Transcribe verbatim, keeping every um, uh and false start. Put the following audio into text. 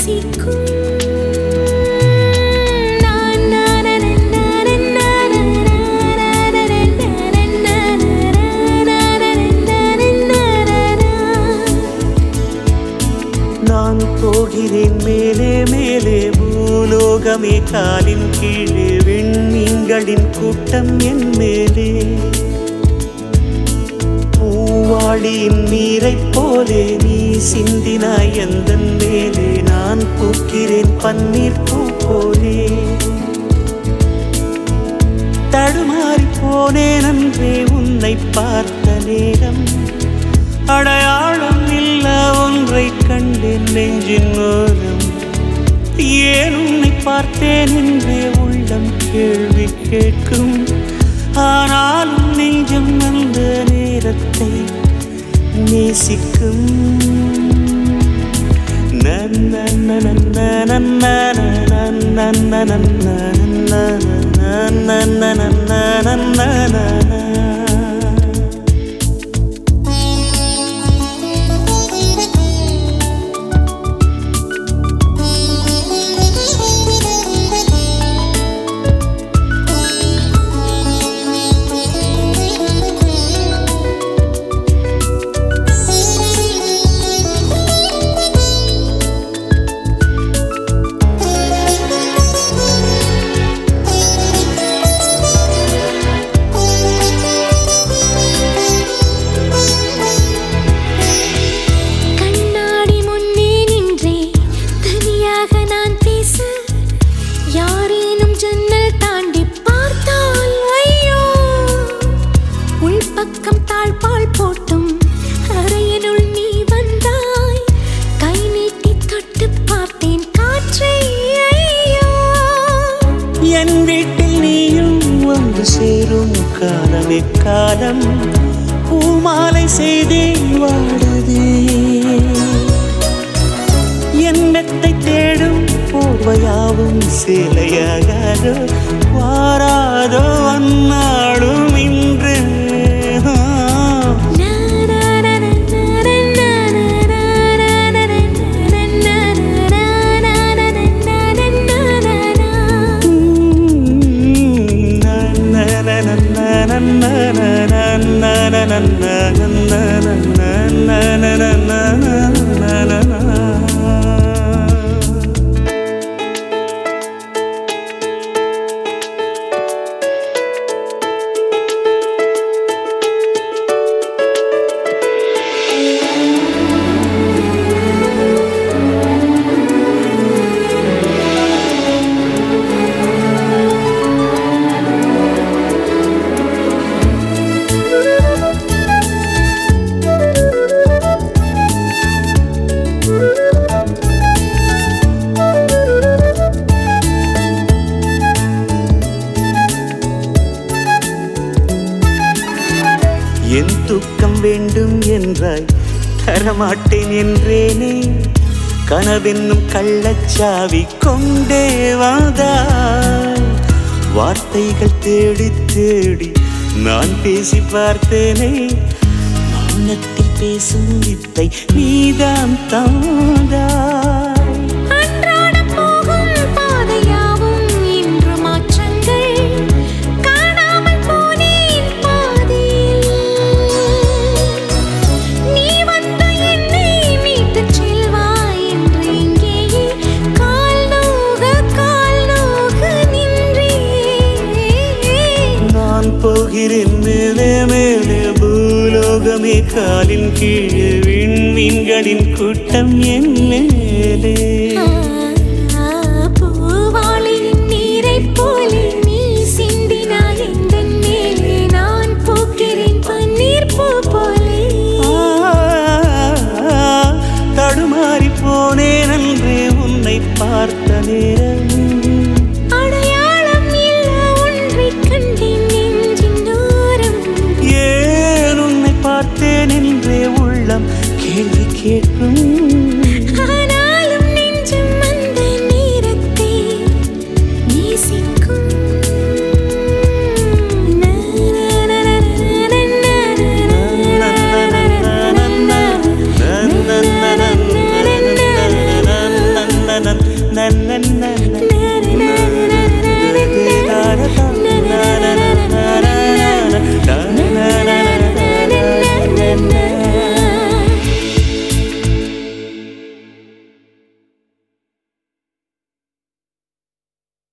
நேசிக்கும் நான் போகிறேன் மேலே மேலே பூலோகமே காலின் கீழே விண்மீன்களின் கூட்டம் என் மேலே பூவாளியின் நீரைப் போலே நீ சிந்தினாய் எந்தன் மேலே நான் பூக்கிறேன் பன்னீர் பூ போலே தடுமாறி போனேன் அன்றே உன்னை பார்த்த நேரம் அடையாளம் இல்ல ஒன்றை கண்டேன் நெஞ்சின் ஓரம் ஏன் உன்னை பார்த்தேன் என்றே உள்ளம் கேள்வி கேட்கும் ஆனாலும் நெஞ்சம் அந்த நேரத்தை நேசிக்கும் நன்ன நன்ன நன்ன நன்ன நன்ன நன்ன நன்ன என் வீட்டில் நீயும் வந்து சேரும் காலமே காலம் பூமாலை செய்தே வாடுதே என் மெத்தை தேடும் போர்வையாவும் சேலையாகாதோ வாராதோ அந்நாடும் இன்று என் தூக்கம் வேண்டும் என்றாய் தரமாட்டேன் என்றேனே கனவென்னும் கள்ளச்சாவி கொண்டே வந்தாய் வார்த்தைகள் தேடி தேடி நான் பேசி பார்த்தேனே மௌனத்தில் பேசும் வித்தை நீதான் தந்தாய் போகிறேன் மேலே மேலே பூலோகமே காலின் கீழே விண்மீன்களின் கூட்டம் என் மேலே பூவாளியின் நீரைப் போலே நீ சிந்தினாய் எந்தன் மேலே நான் பூக்கிறேன் பன்னீர் பூ போலே தடுமாறி போனேன் அன்றே உன்னை பார்த்த நேரம் நின்றே உள்ளம் கேள்வி கேட்கும் ஆனாலும் நெஞ்சம் அந்த நேரத்தை நேசிக்கும் நன்ன